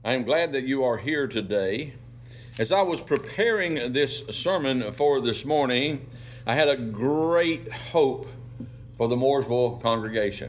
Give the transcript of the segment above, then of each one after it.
I am glad that you are here today. As I was preparing this sermon for this morning, I had a great hope for the Mooresville congregation.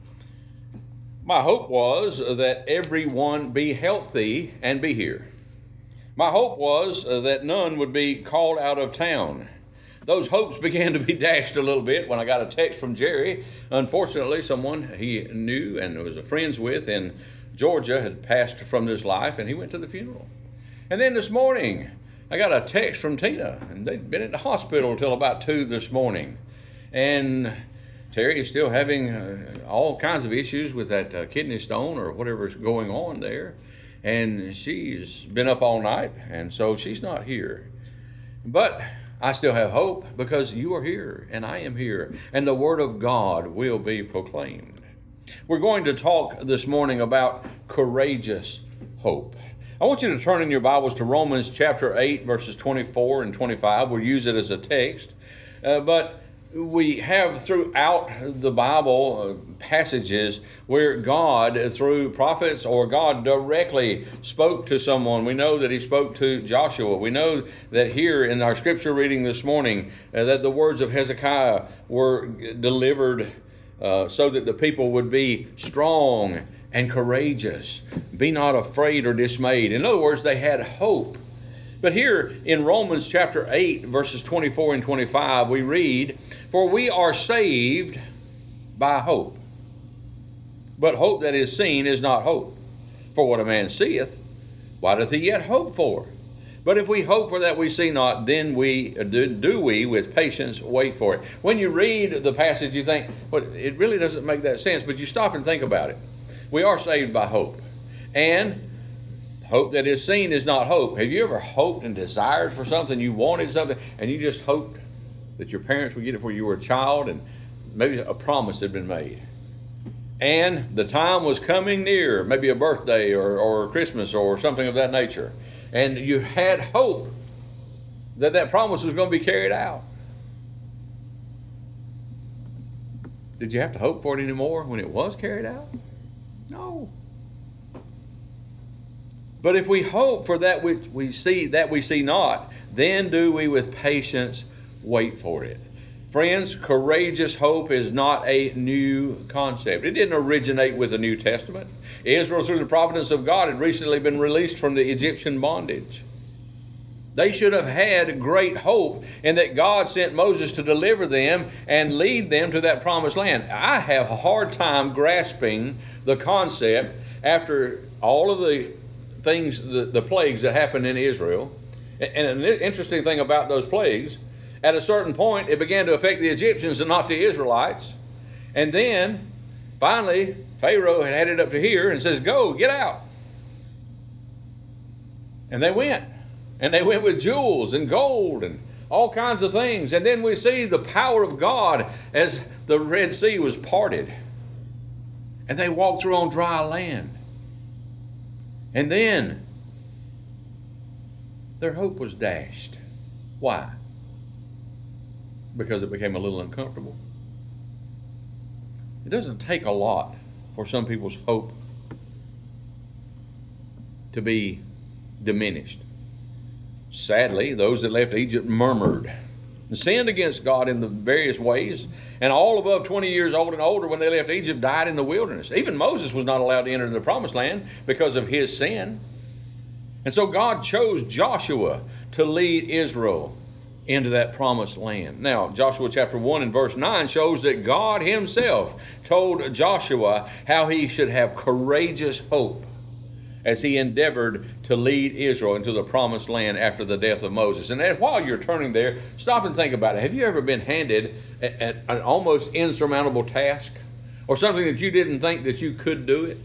My hope was that everyone be healthy and be here. My hope was that none would be called out of town. Those hopes began to be dashed a little bit when I got a text from Jerry. Unfortunately, someone he knew and was friends with in Georgia had passed from this life, and he went to the funeral. And then this morning, I got a text from Tina, and they'd been at the hospital until about 2 this morning. And Terry is still having all kinds of issues with that kidney stone or whatever's going on there. And she's been up all night, and so she's not here. But I still have hope because you are here, and I am here, and the Word of God will be proclaimed. We're going to talk this morning about courageous hope. I want you to turn in your Bibles to Romans chapter 8, verses 24 and 25. We'll use it as a text. But we have throughout the Bible passages where God, through prophets or God directly spoke to someone. We know that he spoke to Joshua. We know that here in our scripture reading this morning that the words of Hezekiah were delivered so that the people would be strong and courageous. Be not afraid or dismayed. In other words, they had hope. But here in Romans chapter 8, verses 24 and 25, we read, "For we are saved by hope. But hope that is seen is not hope. For what a man seeth, why doth he yet hope for? But if we hope for that we see not, then we do we with patience wait for it." When you read the passage, you think, well, it really doesn't make that sense, but you stop and think about it. We are saved by hope. And hope that is seen is not hope. Have you ever hoped and desired for something, you wanted something, and you just hoped that your parents would get it when you were a child, and maybe a promise had been made? And the time was coming near, maybe a birthday or Christmas or something of that nature. And you had hope that that promise was going to be carried out. Did you have to hope for it anymore when it was carried out? No. But if we hope for that which we see not, then do we with patience wait for it. Friends, courageous hope is not a new concept. It didn't originate with the New Testament. Israel, through the providence of God, had recently been released from the Egyptian bondage. They should have had great hope in that God sent Moses to deliver them and lead them to that promised land. I have a hard time grasping the concept after all of the things, the plagues that happened in Israel. And an interesting thing about those plagues, at a certain point, it began to affect the Egyptians and not the Israelites. And then, finally, Pharaoh had it up to here and says, "Go, get out." And they went. And they went with jewels and gold and all kinds of things. And then we see the power of God as the Red Sea was parted. And they walked through on dry land. And then their hope was dashed. Why? Because it became a little uncomfortable. It doesn't take a lot for some people's hope to be diminished. Sadly, those that left Egypt murmured and sinned against God in the various ways, and all above 20 years old and older when they left Egypt died in the wilderness. Even Moses was not allowed to enter the promised land because of his sin. And so God chose Joshua to lead Israel into that promised land. Now, Joshua chapter 1 and verse 9 shows that God himself told Joshua how he should have courageous hope as he endeavored to lead Israel into the promised land after the death of Moses. And while you're turning there, stop and think about it. Have you ever been handed an almost insurmountable task or something that you didn't think that you could do it?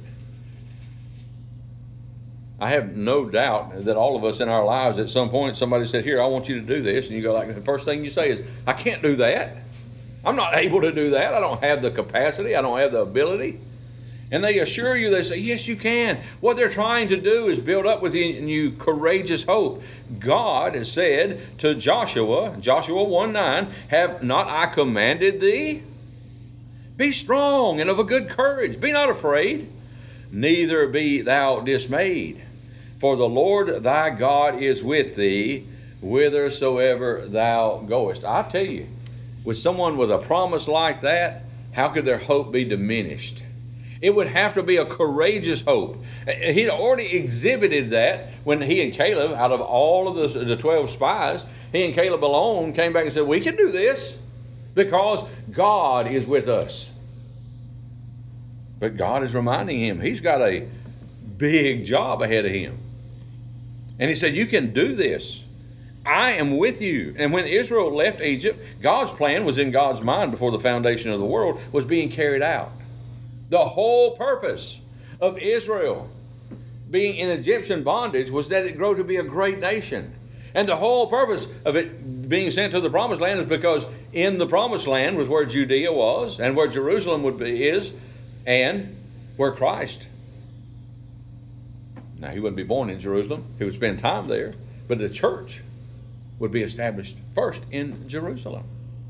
I have no doubt that all of us in our lives at some point somebody said, "Here, I want you to do this." And you go like, the first thing you say is, "I can't do that. I'm not able to do that. I don't have the capacity. I don't have the ability." And they assure you, they say, "Yes, you can." What they're trying to do is build up within you courageous hope. God has said to Joshua, Joshua 1:9, "Have not I commanded thee? Be strong and of a good courage. Be not afraid, neither be thou dismayed." For the Lord thy God is with thee, whithersoever thou goest. I tell you, with someone with a promise like that, how could their hope be diminished? It would have to be a courageous hope. He'd already exhibited that when he and Caleb, out of all of the 12 spies, he and Caleb alone came back and said, we can do this because God is with us. But God is reminding him he's got a big job ahead of him. And he said, you can do this. I am with you. And when Israel left Egypt, God's plan was in God's mind before the foundation of the world was being carried out. The whole purpose of Israel being in Egyptian bondage was that it grow to be a great nation. And the whole purpose of it being sent to the promised land is because in the promised land was where Judea was and where Jerusalem is and where Christ. Now, he wouldn't be born in Jerusalem. He would spend time there. But the church would be established first in Jerusalem.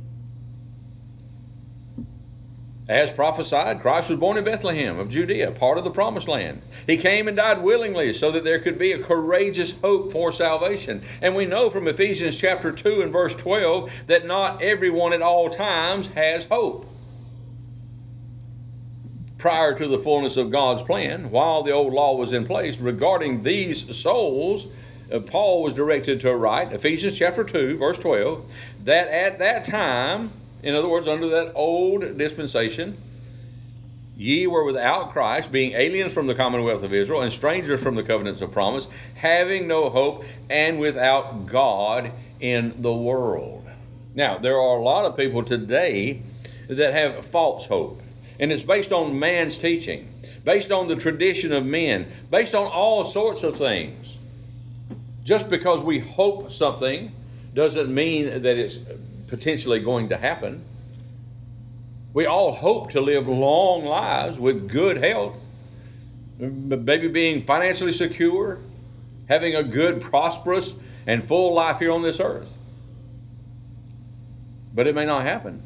As prophesied, Christ was born in Bethlehem of Judea, part of the promised land. He came and died willingly so that there could be a courageous hope for salvation. And we know from Ephesians chapter 2 and verse 12 that not everyone at all times has hope. Prior to the fullness of God's plan, while the old law was in place, regarding these souls, Paul was directed to write, Ephesians chapter 2, verse 12, that at that time, in other words, under that old dispensation, ye were without Christ, being aliens from the commonwealth of Israel, and strangers from the covenants of promise, having no hope, and without God in the world. Now, there are a lot of people today that have false hope, and it's based on man's teaching, based on the tradition of men, based on all sorts of things. Just because we hope something doesn't mean that it's potentially going to happen. We all hope to live long lives with good health, maybe being financially secure, having a good, prosperous, and full life here on this earth. But it may not happen.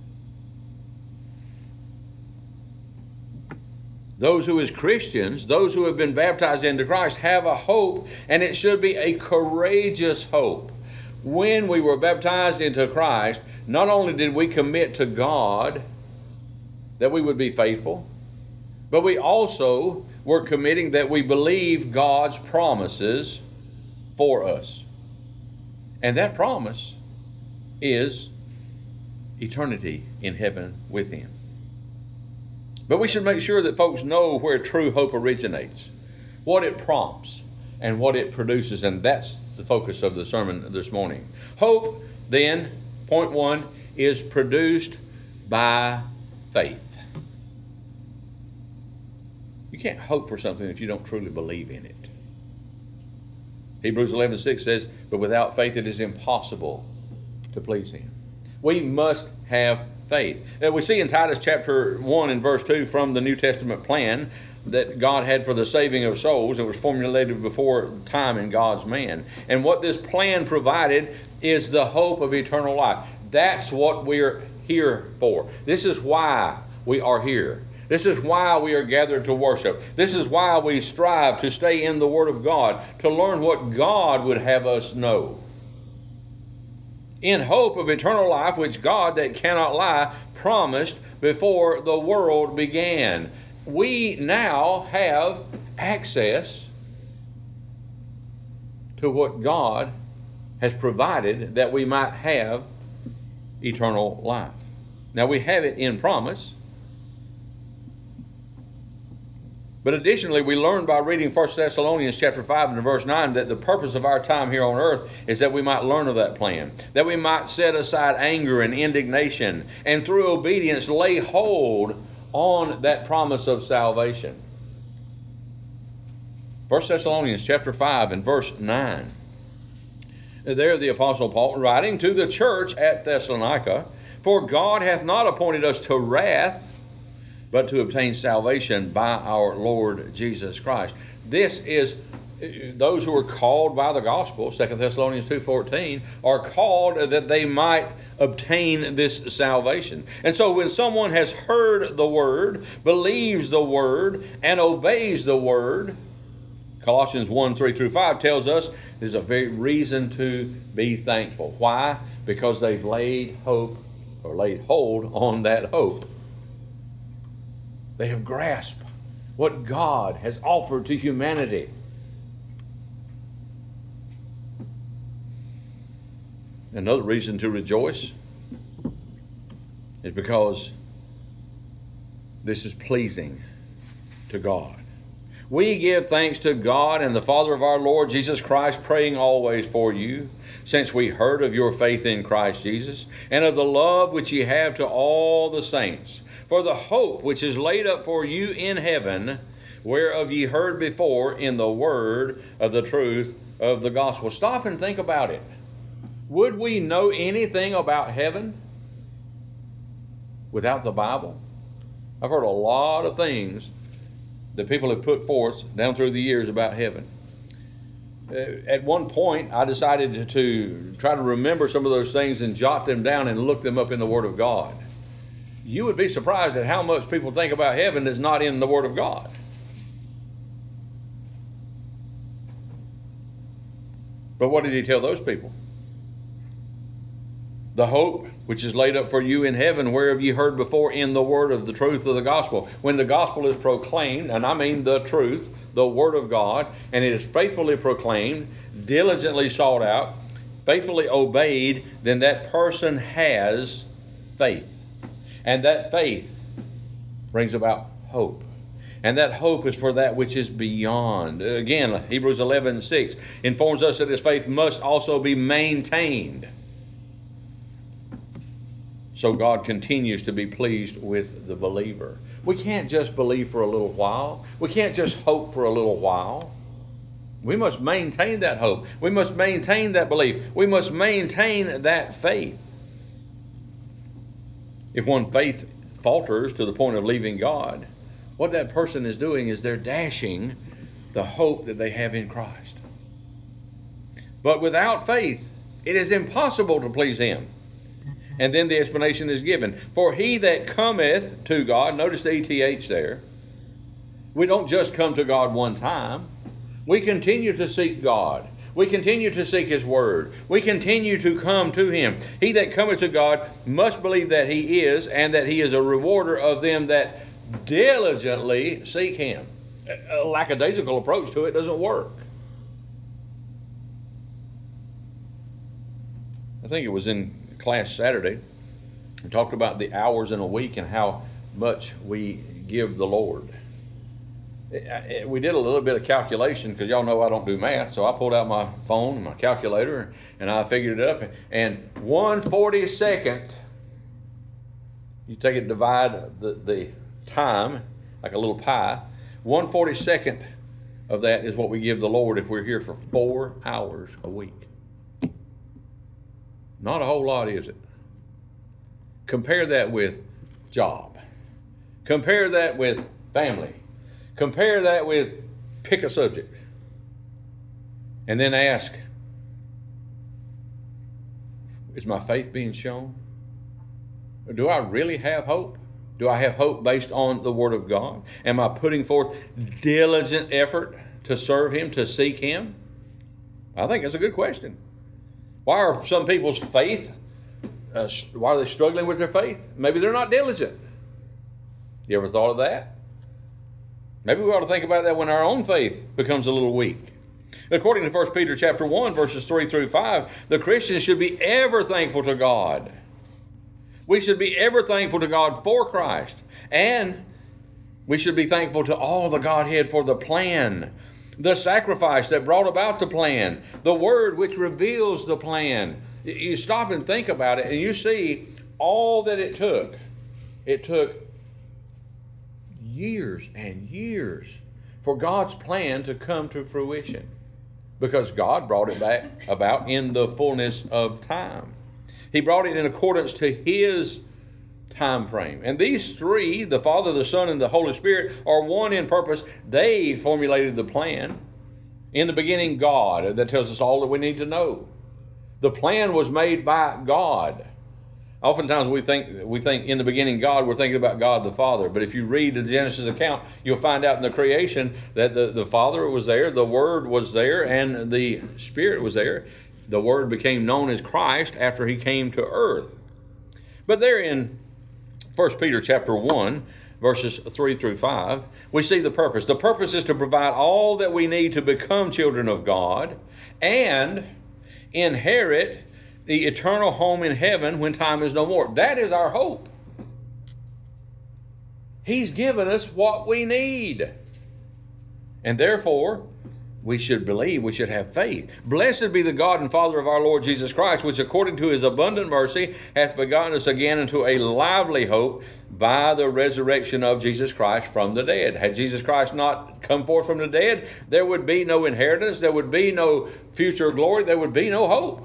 Those who as Christians, those who have been baptized into Christ, have a hope, and it should be a courageous hope. When we were baptized into Christ, not only did we commit to God that we would be faithful, but we also were committing that we believe God's promises for us. And that promise is eternity in heaven with Him. But we should make sure that folks know where true hope originates, what it prompts, and what it produces. And that's the focus of the sermon this morning. Hope, then, point one, is produced by faith. You can't hope for something if you don't truly believe in it. Hebrews 11:6 says, but without faith it is impossible to please Him. We must have faith. Now, we see in Titus chapter 1 and verse 2 from the New Testament plan that God had for the saving of souls. It was formulated before time in God's man. And what this plan provided is the hope of eternal life. That's what we're here for. This is why we are here. This is why we are gathered to worship. This is why we strive to stay in the Word of God, to learn what God would have us know. In hope of eternal life, which God that cannot lie promised before the world began. We now have access to what God has provided that we might have eternal life. Now we have it in promise. But additionally, we learn by reading 1 Thessalonians chapter 5 and verse 9 that the purpose of our time here on earth is that we might learn of that plan, that we might set aside anger and indignation, and through obedience lay hold on that promise of salvation. 1 Thessalonians chapter 5 and verse 9. There the Apostle Paul writing to the church at Thessalonica, for God hath not appointed us to wrath, but to obtain salvation by our Lord Jesus Christ. This is those who are called by the gospel, 2 Thessalonians 2:14, are called that they might obtain this salvation. And so when someone has heard the word, believes the word, and obeys the word, Colossians 1, 3 through 5 tells us there's a very reason to be thankful. Why? Because they've laid hold on that hope. They have grasped what God has offered to humanity. Another reason to rejoice is because this is pleasing to God. We give thanks to God and the Father of our Lord Jesus Christ, praying always for you, since we heard of your faith in Christ Jesus, and of the love which ye have to all the saints, for the hope which is laid up for you in heaven, whereof ye heard before in the word of the truth of the gospel. Stop and think about it. Would we know anything about heaven without the Bible? I've heard a lot of things that people have put forth down through the years about heaven. At one point, I decided to try to remember some of those things and jot them down and look them up in the Word of God. You would be surprised at how much people think about heaven that's not in the Word of God. But what did he tell those people? The hope which is laid up for you in heaven, whereof ye heard before in the word of the truth of the gospel. When the gospel is proclaimed, and I mean the truth, the word of God, and it is faithfully proclaimed, diligently sought out, faithfully obeyed, then that person has faith. And that faith brings about hope. And that hope is for that which is beyond. Again, Hebrews 11:6 informs us that his faith must also be maintained. So God continues to be pleased with the believer. We can't just believe for a little while. We can't just hope for a little while. We must maintain that hope. We must maintain that belief. We must maintain that faith. If one faith falters to the point of leaving God, what that person is doing is they're dashing the hope that they have in Christ. But without faith, it is impossible to please him. And then the explanation is given. For he that cometh to God, notice the ETH there. We don't just come to God one time. We continue to seek God. We continue to seek his word. We continue to come to him. He that cometh to God must believe that he is, and that he is a rewarder of them that diligently seek him. A lackadaisical approach to it doesn't work. I think it was in class Saturday. We talked about the hours in a week and how much we give the Lord. We did a little bit of calculation because y'all know I don't do math, so I pulled out my phone and my calculator and I figured it up. And 1/42, you take it, divide the time like a little pie. 1/42 of that is what we give the Lord if we're here for 4 hours a week. Not a whole lot, is it? Compare that with job. Compare that with family. Compare that with pick a subject. And then ask, is my faith being shown? Do I really have hope? Do I have hope based on the Word of God? Am I putting forth diligent effort to serve him, to seek him? I think that's a good question. Why are some people's faith, why are they struggling with their faith? Maybe they're not diligent. You ever thought of that? Maybe we ought to think about that when our own faith becomes a little weak. According to 1 Peter chapter 1, verses 3 through 5, the Christian should be ever thankful to God. We should be ever thankful to God for Christ. And we should be thankful to all the Godhead for the plan, the sacrifice that brought about the plan, the word which reveals the plan. You stop and think about it and you see all that it took. It took years and years for God's plan to come to fruition because God brought it back about in the fullness of time. He brought it in accordance to his time frame. And these three, the Father, the Son, and the Holy Spirit, are one in purpose. They formulated the plan. In the beginning, God. That tells us all that we need to know. The plan was made by God. Oftentimes we think in the beginning God, we're thinking about God the Father. But if you read the Genesis account, you'll find out in the creation that the Father was there, the Word was there, and the Spirit was there. The Word became known as Christ after he came to earth. But there in 1 Peter chapter 1, verses 3 through 5, we see the purpose. The purpose is to provide all that we need to become children of God and inherit the eternal home in heaven when time is no more. That is our hope. He's given us what we need. And therefore, we should believe, we should have faith. Blessed be the God and Father of our Lord Jesus Christ, which according to his abundant mercy hath begotten us again into a lively hope by the resurrection of Jesus Christ from the dead. Had Jesus Christ not come forth from the dead, there would be no inheritance, there would be no future glory, there would be no hope.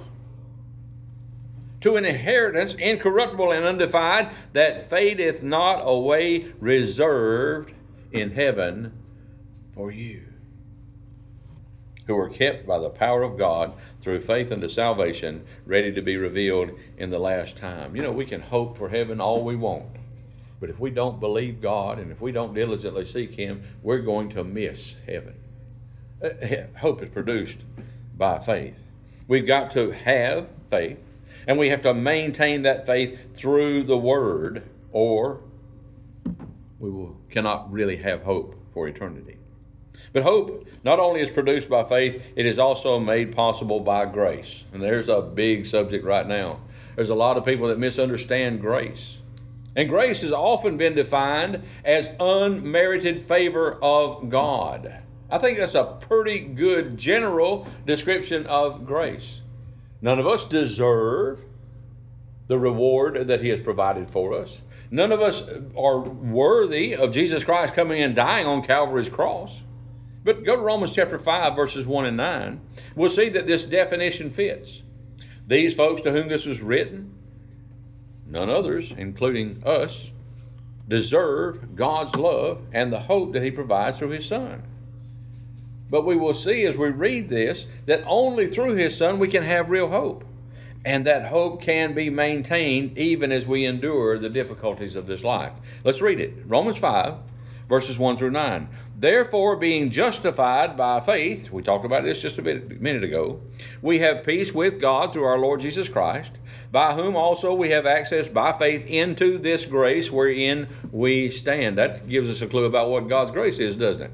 To an inheritance incorruptible and undefiled, that fadeth not away, reserved in heaven for you, who are kept by the power of God through faith unto salvation, ready to be revealed in the last time. You know, we can hope for heaven all we want, but if we don't believe God and if we don't diligently seek him, we're going to miss heaven. Hope is produced by faith. We've got to have faith, and we have to maintain that faith through the Word, or we cannot really have hope for eternity. But hope not only is produced by faith, it is also made possible by grace. And there's a big subject right now. There's a lot of people that misunderstand grace. And grace has often been defined as unmerited favor of God. I think that's a pretty good general description of grace. None of us deserve the reward that he has provided for us. None of us are worthy of Jesus Christ coming and dying on Calvary's cross. But go to Romans chapter 5, verses 1 and 9. We'll see that this definition fits. These folks to whom this was written, none others, including us, deserve God's love and the hope that he provides through his Son. But we will see as we read this that only through his Son we can have real hope. And that hope can be maintained even as we endure the difficulties of this life. Let's read it. Romans 5, verses 1 through 9. Therefore, being justified by faith, we talked about this just a minute ago, we have peace with God through our Lord Jesus Christ, by whom also we have access by faith into this grace wherein we stand. That gives us a clue about what God's grace is, doesn't it?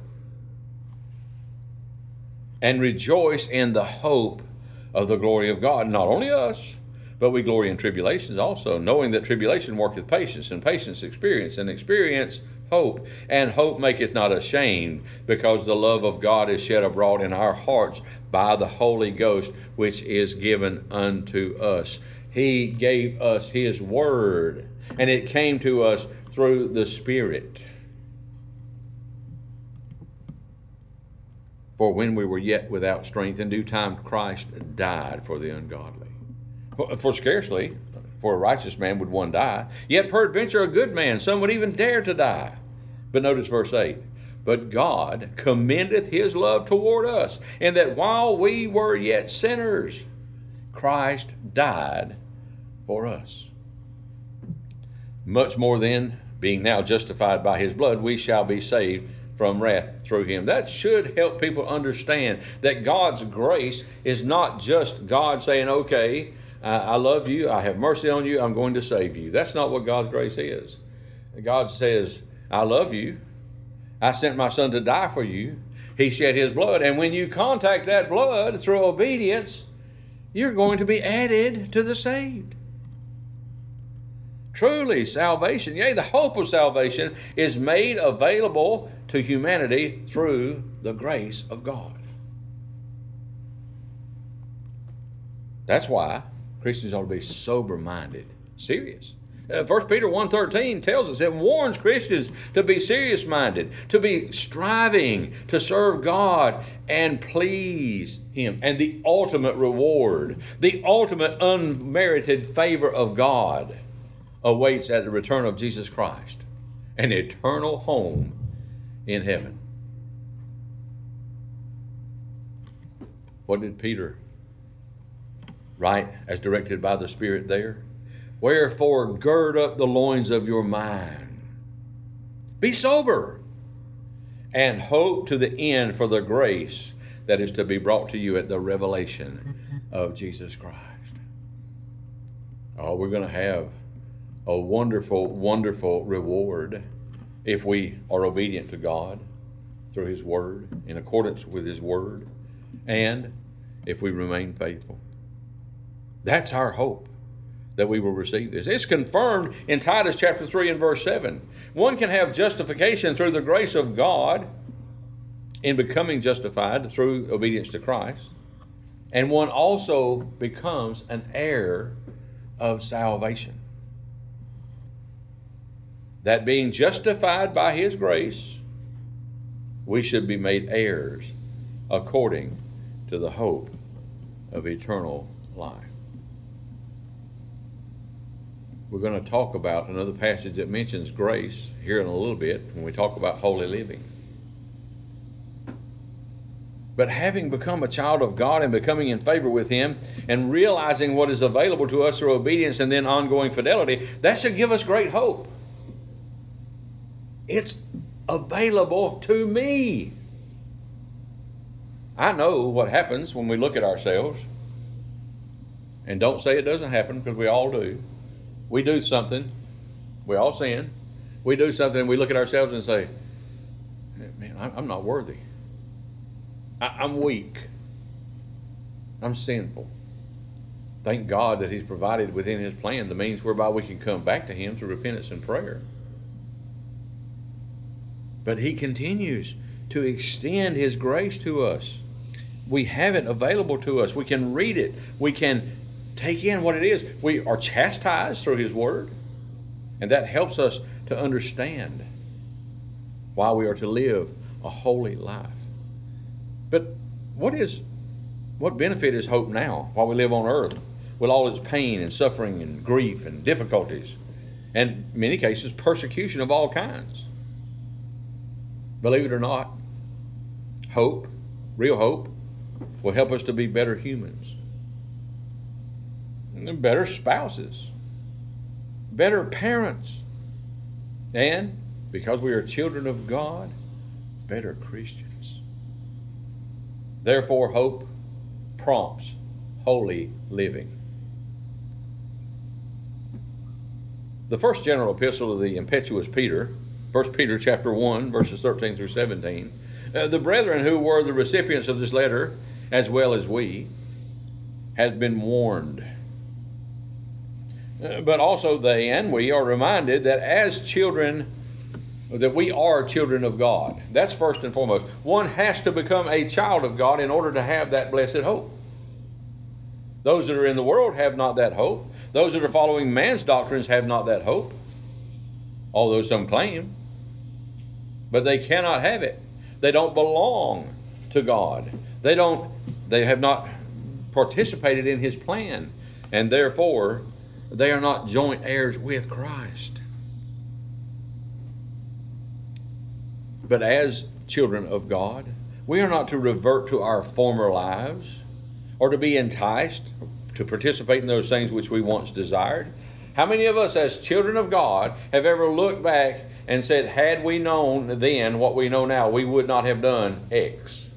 And rejoice in the hope of the glory of God. Not only us, but we glory in tribulations also, knowing that tribulation worketh patience, and patience experience, and experience hope. And hope maketh not ashamed, because the love of God is shed abroad in our hearts by the Holy Ghost, which is given unto us. He gave us his word, and it came to us through the Spirit. For when we were yet without strength, in due time Christ died for the ungodly. For scarcely for a righteous man would one die, yet peradventure a good man, some would even dare to die. But notice verse 8. But God commendeth his love toward us, in that while we were yet sinners, Christ died for us. Much more then, being now justified by his blood, we shall be saved from wrath through him. That should help people understand that God's grace is not just God saying, okay, I love you, I have mercy on you, I'm going to save you. That's not what God's grace is. God says, I love you, I sent my Son to die for you, he shed his blood, and when you contact that blood through obedience, you're going to be added to the saved. Truly, salvation, yea, the hope of salvation is made available to humanity through the grace of God. That's why Christians ought to be sober-minded, serious. 1 Peter 1:13 tells us, it warns Christians to be serious-minded, to be striving to serve God and please him. And the ultimate reward, the ultimate unmerited favor of God awaits at the return of Jesus Christ, an eternal home in heaven. What did Peter write as directed by the Spirit there? Wherefore, gird up the loins of your mind. Be sober, and hope to the end for the grace that is to be brought to you at the revelation of Jesus Christ. Oh, we're going to have a wonderful, wonderful reward if we are obedient to God through His Word, in accordance with His Word, and if we remain faithful. That's our hope, that we will receive this. It's confirmed in Titus chapter 3 and verse 7. One can have justification through the grace of God in becoming justified through obedience to Christ, and one also becomes an heir of salvation. That being justified by His grace, we should be made heirs according to the hope of eternal life. We're going to talk about another passage that mentions grace here in a little bit when we talk about holy living. But having become a child of God and becoming in favor with Him and realizing what is available to us through obedience and then ongoing fidelity, that should give us great hope. It's available to me. I know what happens when we look at ourselves, and don't say it doesn't happen, because we all do. We do something, we all sin. We do something, and we look at ourselves and say, man, I'm not worthy. I'm weak. I'm sinful. Thank God that He's provided within His plan the means whereby we can come back to Him through repentance and prayer. But He continues to extend His grace to us. We have it available to us. We can read it. We can take in what it is. We are chastised through His Word, and that helps us to understand why we are to live a holy life. But what benefit is hope now while we live on earth with all its pain and suffering and grief and difficulties and, in many cases, persecution of all kinds? Believe it or not, hope, real hope, will help us to be better humans, better spouses, better parents, and, because we are children of God, better Christians. Therefore, hope prompts holy living. The first general epistle of the impetuous Peter, 1 Peter chapter 1, verses 13 through 17, the brethren who were the recipients of this letter, as well as we, has been warned. But also they and we are reminded that as children, that we are children of God. That's first and foremost. One has to become a child of God in order to have that blessed hope. Those that are in the world have not that hope. Those that are following man's doctrines have not that hope, although some claim. But they cannot have it. They don't belong to God. They have not participated in His plan, and therefore they are not joint heirs with Christ. But as children of God, we are not to revert to our former lives or to be enticed to participate in those things which we once desired. How many of us as children of God have ever looked back and said, had we known then what we know now, we would not have done X?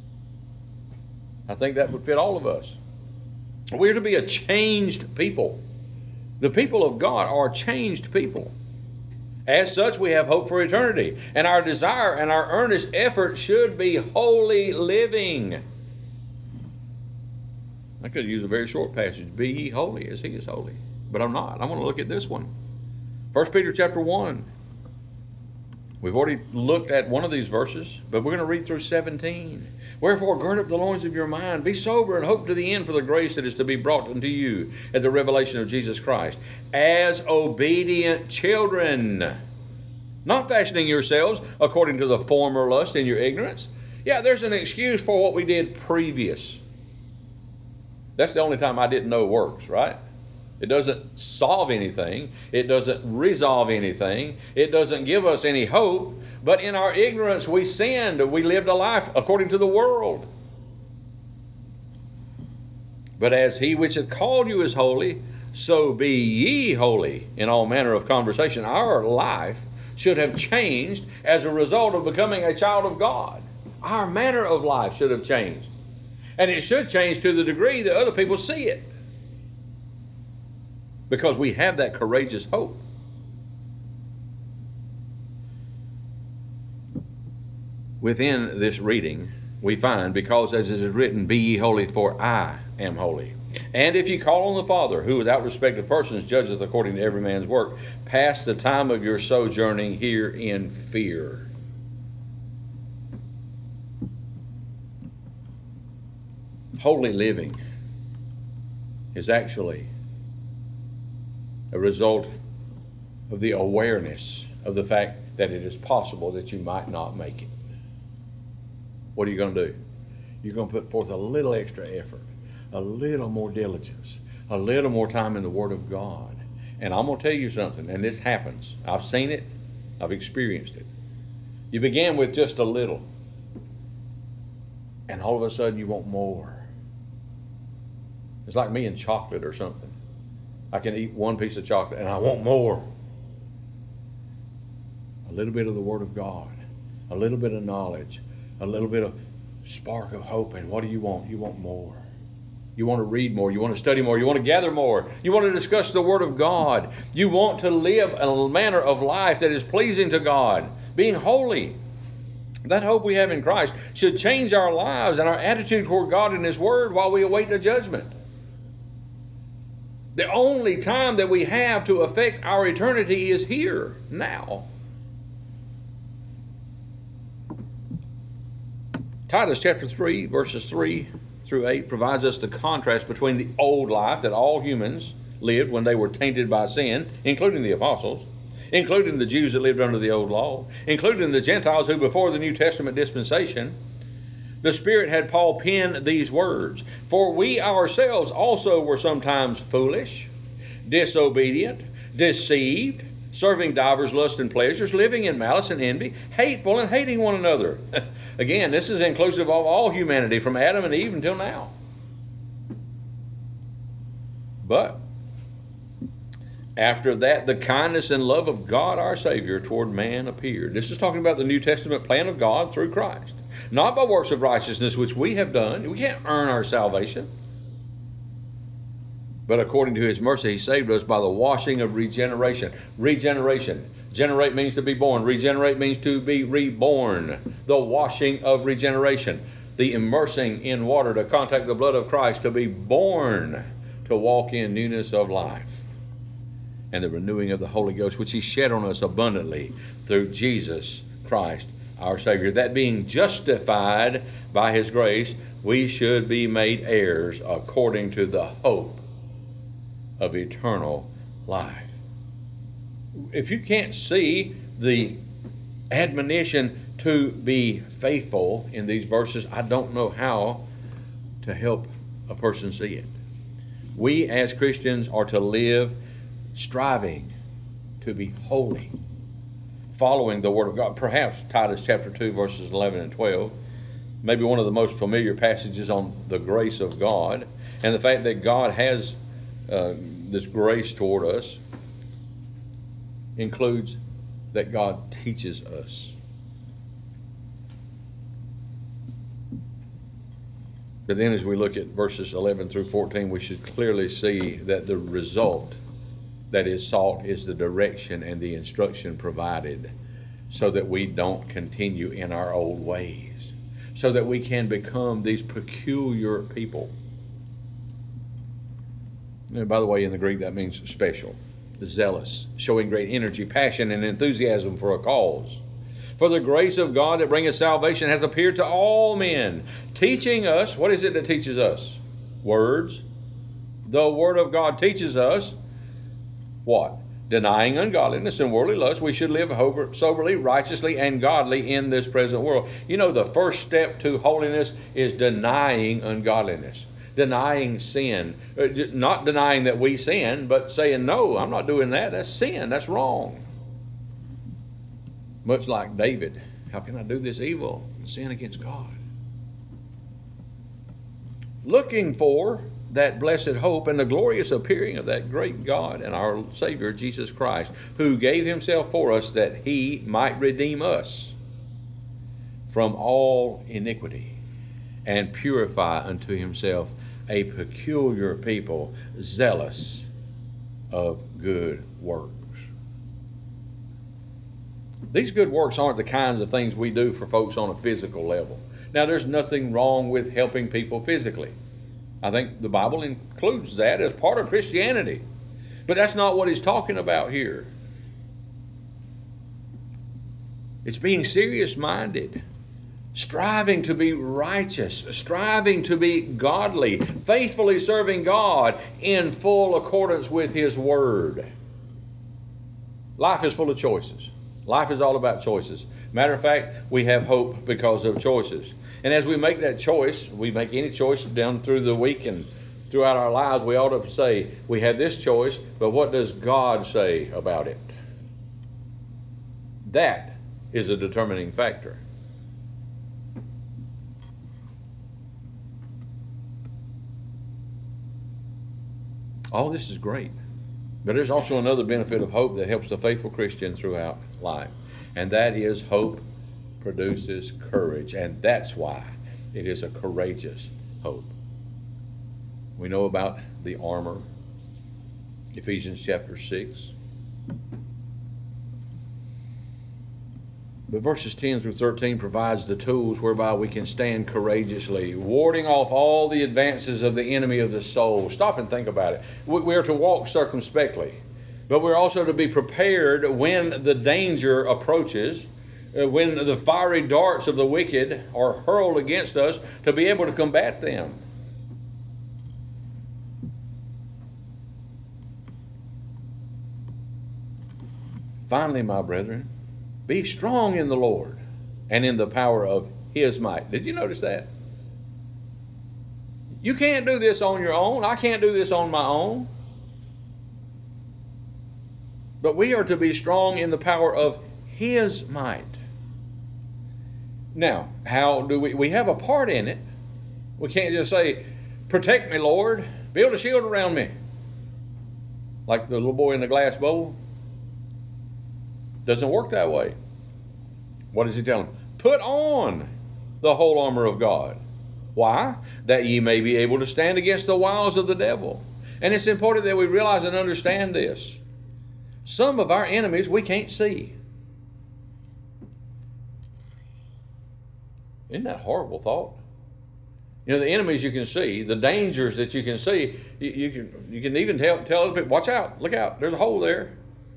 I think that would fit all of us. We're to be a changed people. The people of God are changed people. As such, we have hope for eternity. And our desire and our earnest effort should be holy living. I could use a very short passage. Be ye holy as He is holy. But I'm not. I want to look at this one. 1 Peter chapter 1. We've already looked at one of these verses, but we're going to read through 17. Wherefore, gird up the loins of your mind. Be sober and hope to the end for the grace that is to be brought unto you at the revelation of Jesus Christ. As obedient children, not fashioning yourselves according to the former lust in your ignorance. Yeah, there's an excuse for what we did previous. That's the only time I didn't know works, right? It doesn't solve anything. It doesn't resolve anything. It doesn't give us any hope. But in our ignorance, we sinned. We lived a life according to the world. But as He which hath called you is holy, so be ye holy in all manner of conversation. Our life should have changed as a result of becoming a child of God. Our manner of life should have changed. And it should change to the degree that other people see it. Because we have that courageous hope. Within this reading, we find, because as it is written, be ye holy, for I am holy. And if ye call on the Father, who without respect of persons judgeth according to every man's work, pass the time of your sojourning here in fear. Holy living is actually a result of the awareness of the fact that it is possible that you might not make it. What are you going to do? You're going to put forth a little extra effort, a little more diligence, a little more time in the Word of God. And I'm going to tell you something, and this happens. I've seen it. I've experienced it. You began with just a little, and all of a sudden you want more. It's like me and chocolate or something. I can eat one piece of chocolate, and I want more. A little bit of the Word of God, a little bit of knowledge, a little bit of spark of hope. And what do you want? You want more. You want to read more. You want to study more. You want to gather more. You want to discuss the Word of God. You want to live a manner of life that is pleasing to God, being holy. That hope we have in Christ should change our lives and our attitude toward God and His Word while we await the judgment. The only time that we have to affect our eternity is here, now. Titus chapter 3, verses 3 through 8 provides us the contrast between the old life that all humans lived when they were tainted by sin, including the apostles, including the Jews that lived under the old law, including the Gentiles who before the New Testament dispensation, the Spirit had Paul pen these words, "For we ourselves also were sometimes foolish, disobedient, deceived, serving divers lusts and pleasures, living in malice and envy, hateful and hating one another." Again, this is inclusive of all humanity from Adam and Eve until now. But after that, the kindness and love of God our Savior toward man appeared. This is talking about the New Testament plan of God through Christ. Not by works of righteousness which we have done. We can't earn our salvation. But according to His mercy, He saved us by the washing of regeneration. Regeneration. Generate means to be born. Regenerate means to be reborn. The washing of regeneration. The immersing in water to contact the blood of Christ, to be born, to walk in newness of life. And the renewing of the Holy Ghost, which He shed on us abundantly through Jesus Christ, our Savior. That being justified by His grace, we should be made heirs according to the hope of eternal life. If you can't see the admonition to be faithful in these verses, I don't know how to help a person see it. We as Christians are to live striving to be holy, following the Word of God. Perhaps Titus chapter 2, verses 11 and 12, maybe one of the most familiar passages on the grace of God and the fact that God has this grace toward us, includes that God teaches us. But then as we look at verses 11 through 14, we should clearly see that the result that is sought is the direction and the instruction provided so that we don't continue in our old ways, so that we can become these peculiar people. And by the way, in the Greek, that means special, zealous, showing great energy, passion, and enthusiasm for a cause. For the grace of God that bringeth salvation hath appeared to all men, teaching us, what is it that teaches us? Words. The Word of God teaches us what? Denying ungodliness and worldly lust, we should live soberly, righteously, and godly in this present world. You know, the first step to holiness is denying ungodliness, denying sin. Not denying that we sin, but saying, no, I'm not doing that. That's sin. That's wrong. Much like David, how can I do this evil and sin against God? Looking for that blessed hope and the glorious appearing of that great God and our Savior Jesus Christ, who gave himself for us that he might redeem us from all iniquity and purify unto himself a peculiar people, zealous of good works. These good works aren't the kinds of things we do for folks on a physical level. Now, there's nothing wrong with helping people physically. I think the Bible includes that as part of Christianity. But that's not what he's talking about here. It's being serious-minded, striving to be righteous, striving to be godly, faithfully serving God in full accordance with his word. Life is full of choices. Life is all about choices. Matter of fact, we have hope because of choices. And as we make that choice, we make any choice down through the week and throughout our lives, we ought to say, we have this choice, but what does God say about it? That is a determining factor. All this is great. But there's also another benefit of hope that helps the faithful Christian throughout life. And that is hope produces courage. And that's why it is a courageous hope. We know about the armor. Ephesians chapter 6. But verses 10 through 13 provides the tools whereby we can stand courageously, warding off all the advances of the enemy of the soul. Stop and think about it. We are to walk circumspectly, but we're also to be prepared when the danger approaches, when the fiery darts of the wicked are hurled against us, to be able to combat them. Finally, my brethren, be strong in the Lord and in the power of his might. Did you notice that? You can't do this on your own. I can't do this on my own. But we are to be strong in the power of his might. Now, how do we have a part in it. We can't just say, protect me, Lord. Build a shield around me. Like the little boy in the glass bowl. Doesn't work that way. What does he tell him? Put on the whole armor of God. Why? That ye may be able to stand against the wiles of the devil. And it's important that we realize and understand this. Some of our enemies we can't see. Isn't that a horrible thought? You know, the enemies you can see, the dangers that you can see, you can even tell other people, watch out, look out, there's a hole there.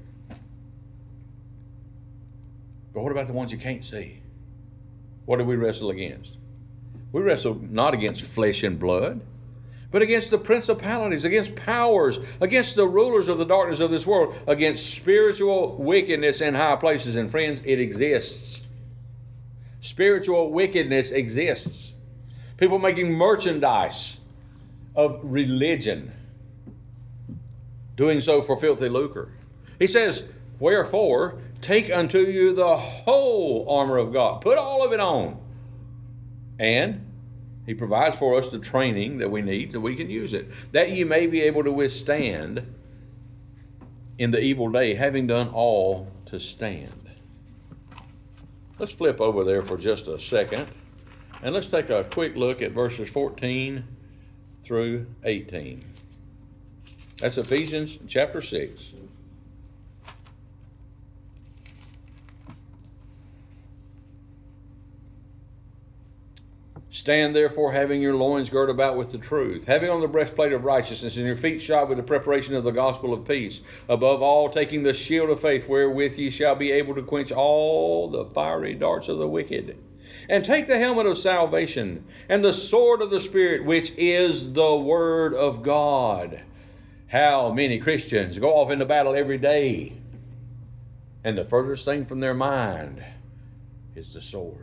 But what about the ones you can't see? What do we wrestle against? We wrestle not against flesh and blood, but against the principalities, against powers, against the rulers of the darkness of this world, against spiritual wickedness in high places. And friends, it exists. Spiritual wickedness exists. People making merchandise of religion, doing so for filthy lucre. He says, wherefore, take unto you the whole armor of God. Put all of it on. And he provides for us the training that we need so we can use it. That you may be able to withstand in the evil day, having done all to stand. Let's flip over there for just a second. And let's take a quick look at verses 14 through 18. That's Ephesians chapter 6. Stand therefore, having your loins girt about with the truth, having on the breastplate of righteousness, and your feet shod with the preparation of the gospel of peace. Above all, taking the shield of faith, wherewith ye shall be able to quench all the fiery darts of the wicked. And take the helmet of salvation, and the sword of the Spirit, which is the word of God. How many Christians go off into battle every day, and the furthest thing from their mind is the sword.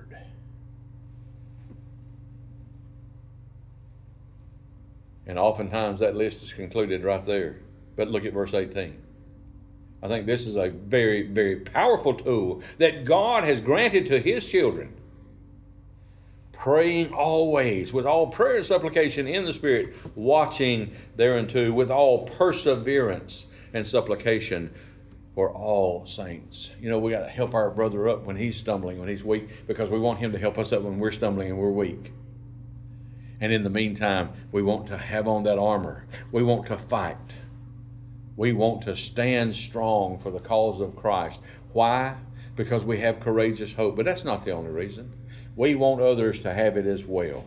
And oftentimes that list is concluded right there. But look at verse 18. I think this is a very, very powerful tool that God has granted to his children. praying always with all prayer and supplication in the Spirit, watching thereunto with all perseverance and supplication for all saints. You know, we got to help our brother up when he's stumbling, when he's weak, because we want him to help us up when we're stumbling and we're weak. And in the meantime, we want to have on that armor. We want to fight. We want to stand strong for the cause of Christ. Why? Because we have courageous hope. But that's not the only reason. We want others to have it as well.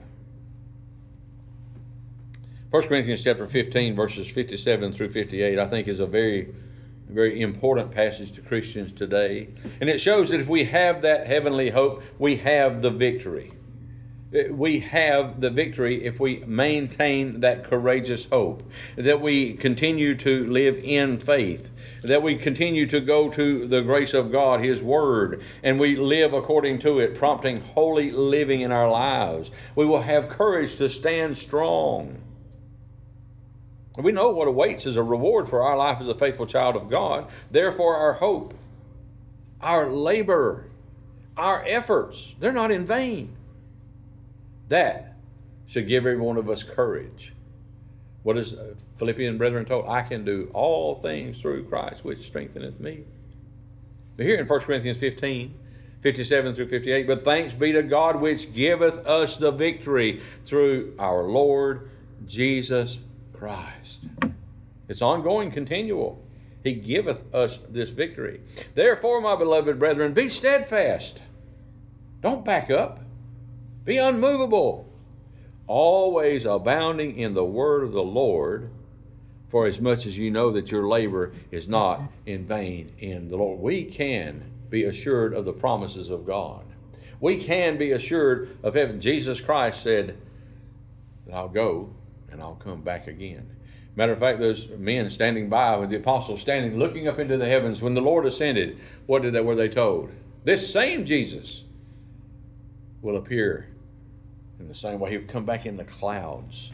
1 Corinthians chapter 15, verses 57 through 58, I think is a very important passage to Christians today. And it shows that if we have that heavenly hope, we have the victory. We have the victory if we maintain that courageous hope, that we continue to live in faith, that we continue to go to the grace of God, His Word, and we live according to it, prompting holy living in our lives. We will have courage to stand strong. We know what awaits as a reward for our life as a faithful child of God. Therefore, our hope, our labor, our efforts, they're not in vain. That should give every one of us courage. What is Philippian brethren told? I can do all things through Christ, which strengtheneth me. But here in 1 Corinthians 15, 57 through 58, but thanks be to God which giveth us the victory through our Lord Jesus Christ. It's ongoing, continual. He giveth us this victory. Therefore, my beloved brethren, be steadfast. Don't back up. Be unmovable. Always abounding in the word of the Lord, for as much as you know that your labor is not in vain in the Lord. We can be assured of the promises of God. We can be assured of heaven. Jesus Christ said that I'll go and I'll come back again. Matter of fact, those men standing by with the apostles standing, looking up into the heavens when the Lord ascended, were they told? This same Jesus will appear in the same way. He'll come back in the clouds.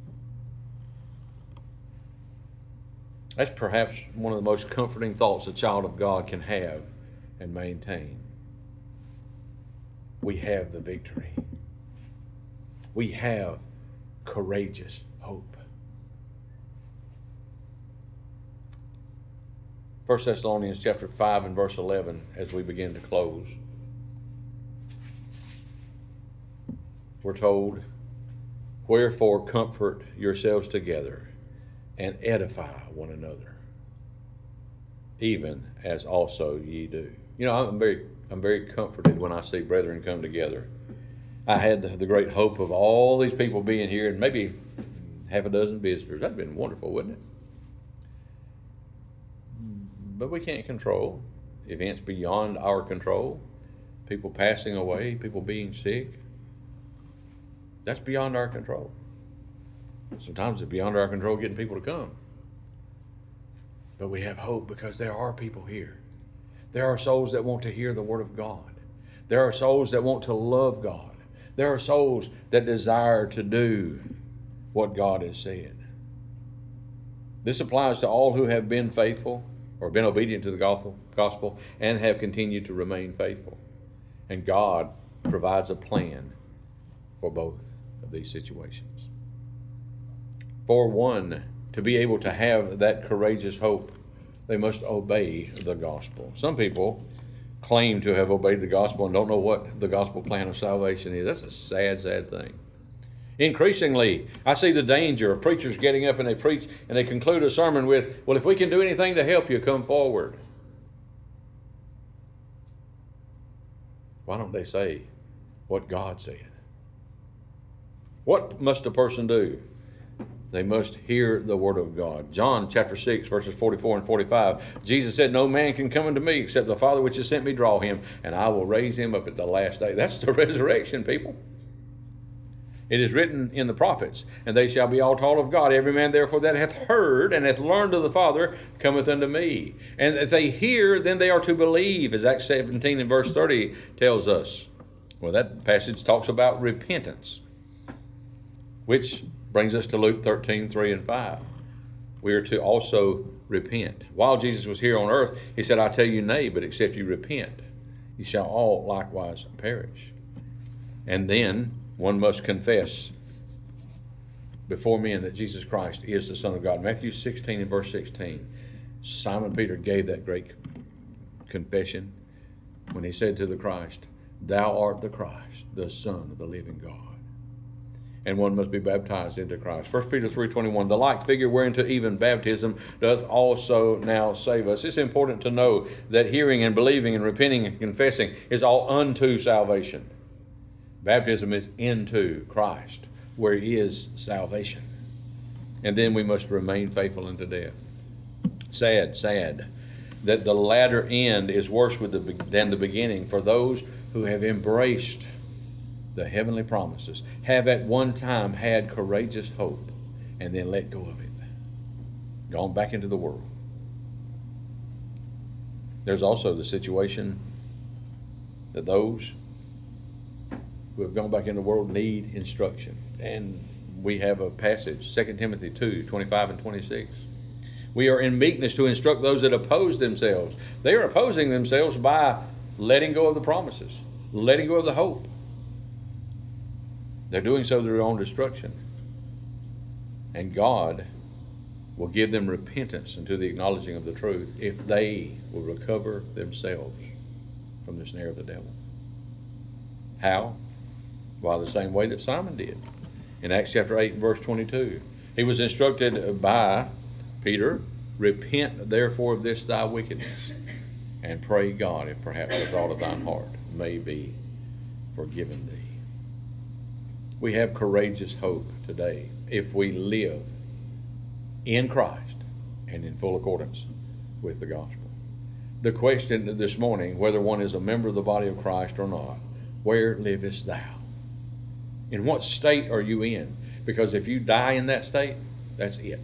That's perhaps one of the most comforting thoughts a child of God can have and maintain. We have the victory. We have courageous hope. 1 Thessalonians chapter 5 and verse 11 as we begin to close. We're told, wherefore comfort yourselves together and edify one another, even as also ye do. You know, I'm very comforted when I see brethren come together. I had the great hope of all these people being here and maybe half a dozen visitors. That'd been wonderful, wouldn't it? But we can't control events beyond our control. People passing away, people being sick. That's beyond our control. Sometimes it's beyond our control getting people to come. But we have hope because there are people here. There are souls that want to hear the Word of God. There are souls that want to love God. There are souls that desire to do what God has said. This applies to all who have been faithful or been obedient to the gospel and have continued to remain faithful. And God provides a plan for both of these situations. For one, to be able to have that courageous hope, they must obey the gospel. Some people claim to have obeyed the gospel and don't know what the gospel plan of salvation is. That's a sad, sad thing. Increasingly, I see the danger of preachers getting up and they preach and they conclude a sermon with, well, if we can do anything to help you, come forward. Why don't they say what God said? What must a person do? They must hear the word of God. John chapter 6, verses 44 and 45. Jesus said, no man can come unto me except the Father which has sent me draw him, and I will raise him up at the last day. That's the resurrection, people. It is written in the prophets, and they shall be all taught of God. Every man therefore that hath heard and hath learned of the Father cometh unto me. And if they hear, then they are to believe, as Acts 17 and verse 30 tells us. Well, that passage talks about repentance, which brings us to Luke 13, 3 and 5. We are to also repent. While Jesus was here on earth, he said, I tell you nay, but except you repent, you shall all likewise perish. And then One must confess before men that Jesus Christ is the Son of God. Matthew 16 and verse 16. Simon Peter gave that great confession when he said to the Christ, "Thou art the Christ, the Son of the living God." And one must be baptized into Christ. 1 Peter 3:21, the like figure whereunto even baptism doth also now save us. It's important to know that hearing and believing and repenting and confessing is all unto salvation. Baptism is into Christ, where is salvation. And then we must remain faithful unto death. Sad that the latter end is worse than the beginning for those who have embraced the heavenly promises, have at one time had courageous hope, and then let go of it, gone back into the world. There's also the situation that those who have gone back into the world need instruction. And we have a passage, 2 Timothy 2:25 and 26. We are in meekness to instruct those that oppose themselves. They are opposing themselves by letting go of the promises, letting go of the hope. They're doing so to their own destruction. And God will give them repentance and to the acknowledging of the truth if they will recover themselves from the snare of the devil. How? Well, the same way that Simon did. In Acts chapter 8 and verse 22, he was instructed by Peter, repent therefore of this thy wickedness, and pray God if perhaps the thought of thine heart may be forgiven thee. We have courageous hope today if we live in Christ and in full accordance with the gospel. The question this morning, whether one is a member of the body of Christ or not, where livest thou? In what state are you in? Because if you die in that state, that's it.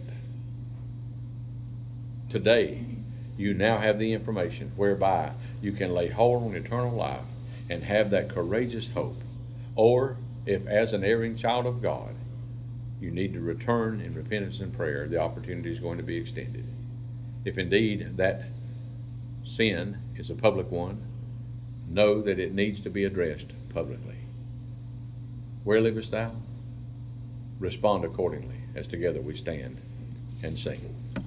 Today, you now have the information whereby you can lay hold on eternal life and have that courageous hope. Or, if as an erring child of God, you need to return in repentance and prayer, the opportunity is going to be extended. If indeed that sin is a public one, know that it needs to be addressed publicly. Where livest thou? Respond accordingly as together we stand and sing.